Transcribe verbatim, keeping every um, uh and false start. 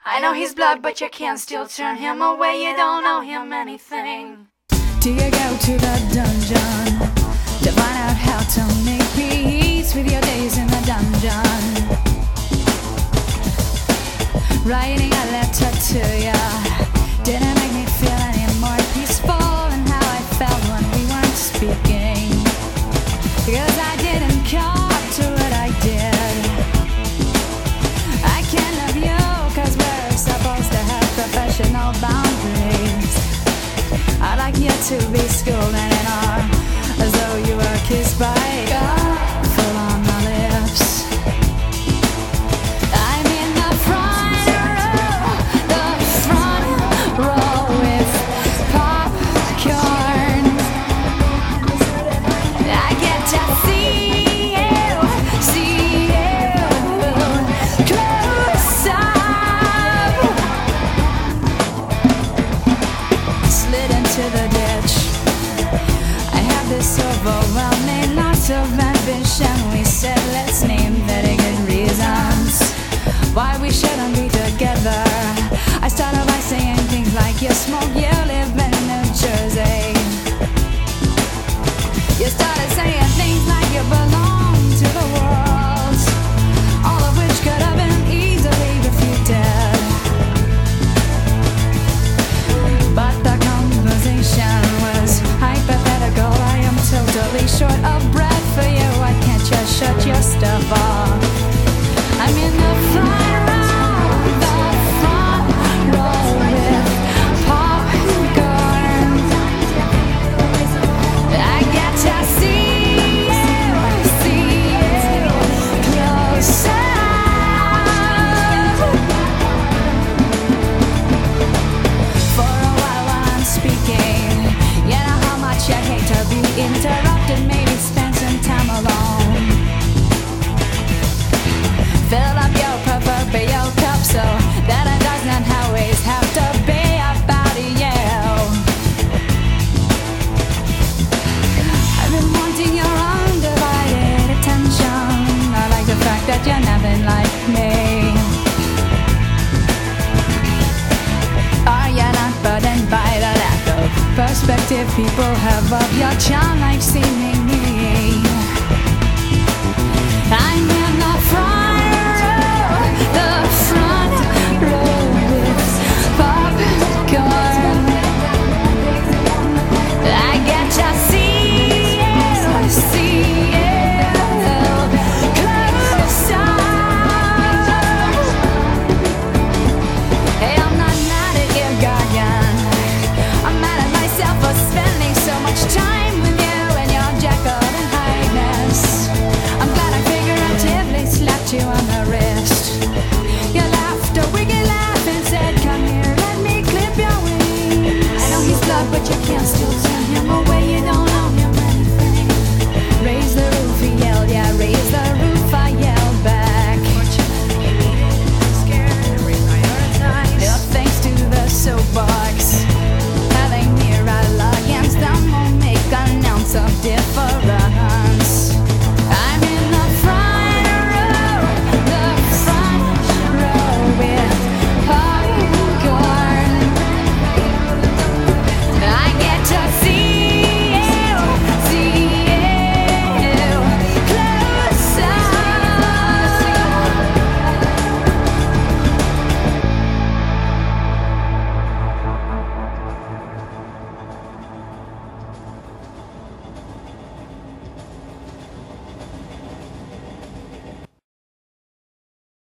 I know he's blood, but you can't still turn him away. You don't owe him anything. Do you go to the dungeon to find out how to make peace with your days in the dungeon? Writing a letter to ya didn't make me feel any more peaceful than how I felt when we weren't speaking. Because I didn't come up to what I did. I can't love you cause we're supposed to have professional boundaries. I'd like you to be schooled in an arm, as though you were kissed by God, full on my lips. I'm in the front row, the front row with popcorn. I get to see you, see you close up. Slid into the ditch. I have this overwhelming loss of ambition. We said let's name very good reasons why we shouldn't be together. I started by saying things like you smoke, you live in New Jersey. You started saying things like you belong to the world, all of which could have been easily refuted. But the conversation was hypothetical. I am totally short of breath for you. I can't just shut your stuff off. I'm in the front row, the front row with popcorn. I get to see you, see you close up. For a while while I'm speaking, you know how much I hate to be interrupted. Maybe spend some time alone. Fill up your proverbial cup so that it doesn't always have to be about you. I've been wanting your undivided attention. I like the fact that you're nothing like me. Are you not burdened by the lack of perspective people have of your charm? I've seen